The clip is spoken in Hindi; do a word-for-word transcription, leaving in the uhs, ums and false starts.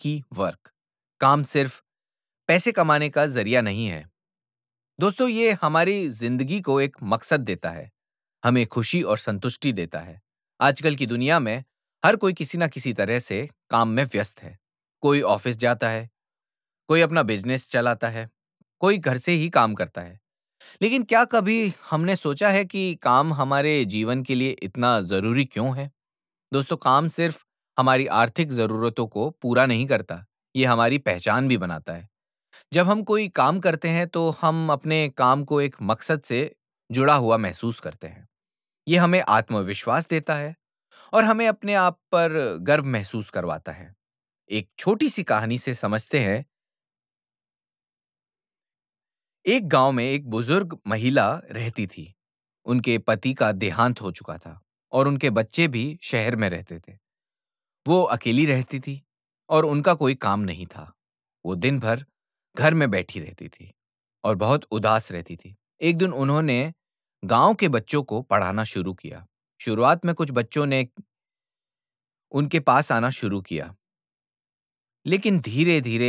कि वर्क काम सिर्फ पैसे कमाने का जरिया नहीं है। दोस्तों, ये हमारी जिंदगी को एक मकसद देता है, हमें खुशी और संतुष्टि देता है। आजकल की दुनिया में हर कोई किसी ना किसी तरह से काम में व्यस्त है। कोई ऑफिस जाता है, कोई अपना बिजनेस चलाता है, कोई घर से ही काम करता है। लेकिन क्या कभी हमने सोचा है कि काम हमारे जीवन के लिए इतना जरूरी क्यों है? दोस्तों, काम सिर्फ हमारी आर्थिक जरूरतों को पूरा नहीं करता, ये हमारी पहचान भी बनाता है। जब हम कोई काम करते हैं तो हम अपने काम को एक मकसद से जुड़ा हुआ महसूस करते हैं। ये हमें आत्मविश्वास देता है और हमें अपने आप पर गर्व महसूस करवाता है। एक छोटी सी कहानी से समझते हैं। एक गांव में एक बुजुर्ग महिला रहती थी। उनके पति का देहांत हो चुका था और उनके बच्चे भी शहर में रहते थे। वो अकेली रहती थी और उनका कोई काम नहीं था। वो दिन भर घर में बैठी रहती थी और बहुत उदास रहती थी। एक दिन उन्होंने गांव के बच्चों को पढ़ाना शुरू किया। शुरुआत में कुछ बच्चों ने उनके पास आना शुरू किया, लेकिन धीरे-धीरे